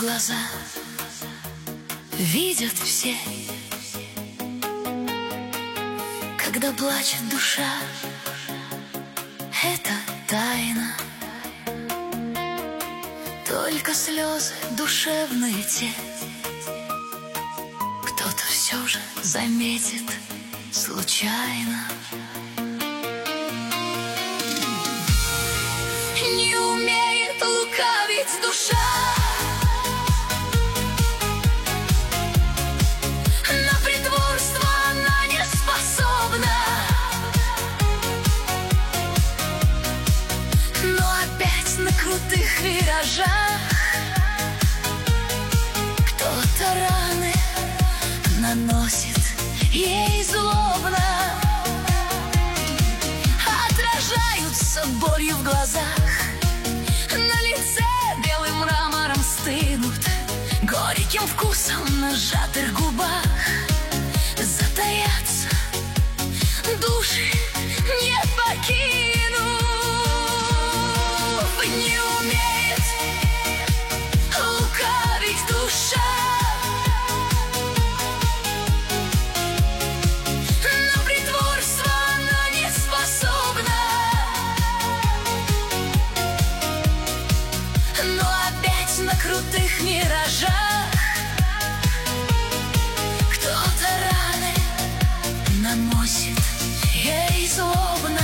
глаза видят все. Когда плачет душа, это тайна. Только слезы душевные те кто-то все же заметит случайно. Не умеет лукавить душа, на притворство она не способна. Но опять на крутых виражах кто-то раны наносит ей злобно. Отражаются болью в глазах, на лице белым мрамором стынут, горьким вкусом на сжатых губах затаятся души, не покинув. Не умеет лукавить душа, на притворство она не способна. Но опять на крутых миражах кто-то раны наносит ей злобно.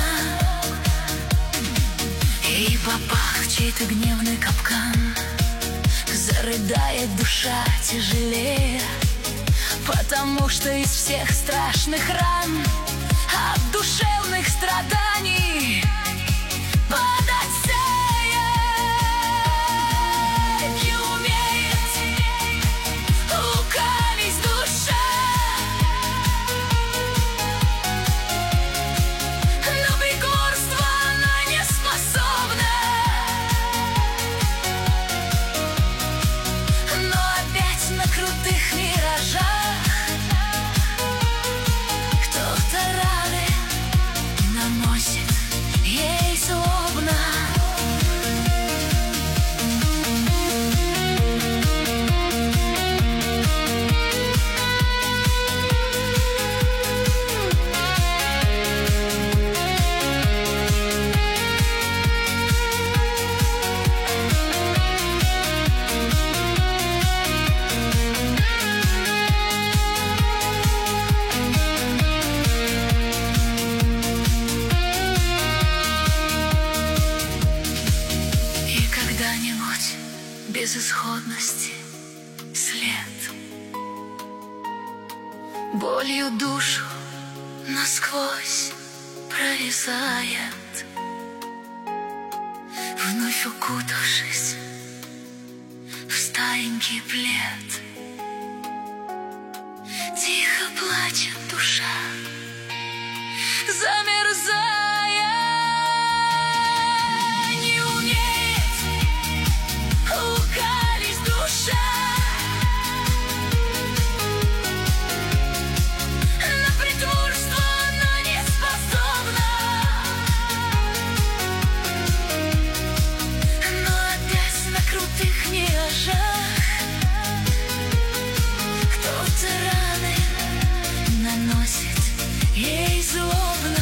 И попав в чей-то гневный капкан, зарыдает душа тяжелее, потому что из всех страшных ран, от душевных страданий падать сея. Не умеет лукавить душа, на притворство она не способна. Но опять на крутых миражах кто-то раны наносит ей злобно. И когда-нибудь безысходности след болью душу насквозь прорезает, вновь укутавшись в старенький плед. Тихо плачет душа, замерзая. Не умеет лукавить душа, на притворство она не способна. Но опять на крутых миражах кто-то раны наносит ей злобно.